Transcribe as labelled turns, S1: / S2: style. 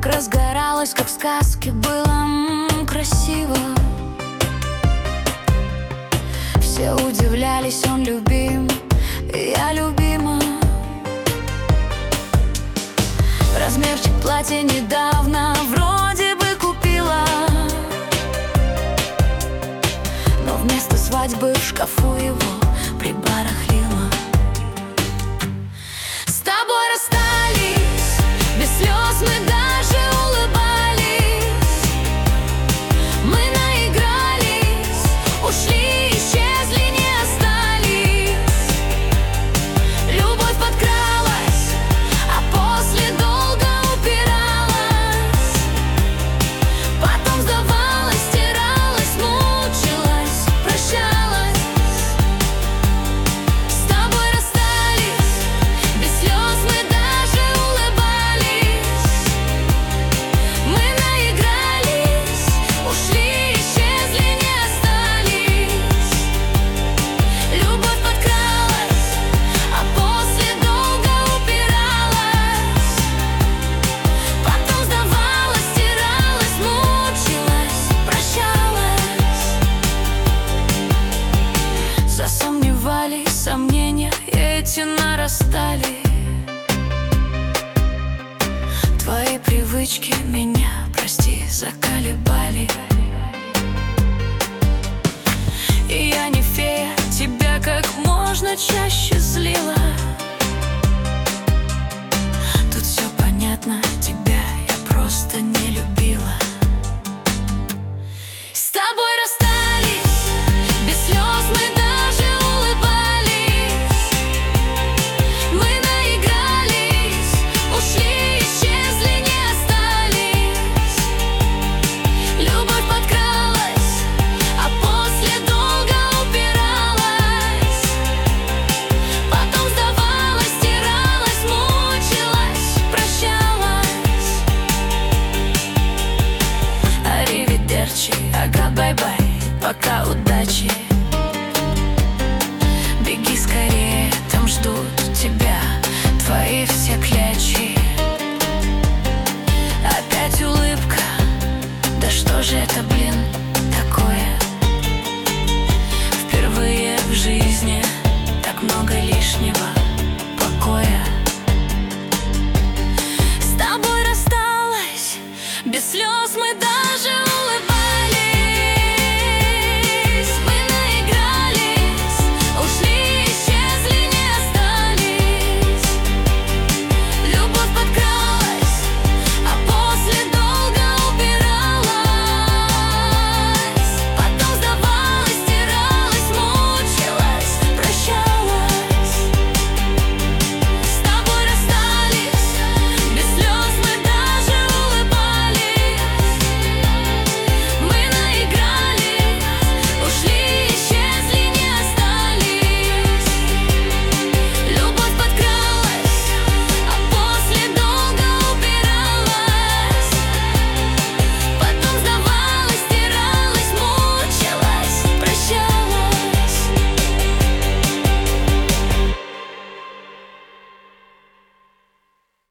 S1: Так разгоралось, как в сказке, было красиво. Все удивлялись, он любим, и я любима. Размерчик платья недавно вроде бы купила, но вместо свадьбы в шкафу его прибарахлила. С тобой расстались, без слез мы даже улыбались. Мы наигрались, ушли, исчезли, не остались. Любовь подкралась, а после долго упиралась. Потом сдавалась, стиралась, мучилась, прощалась. С тобой расстались, без слез мы даже улыбались. Мы наигрались, ушли, исчезли, не остались. Любовь подкралась, а после долго упиралась. Потом сдавалась, стиралась, мучилась, прощалась. Засомневались, сомнения эти нарастали. Твои привычки меня, прости, заколебали. И я не фея, тебя как можно чаще злила. Тут все понятно,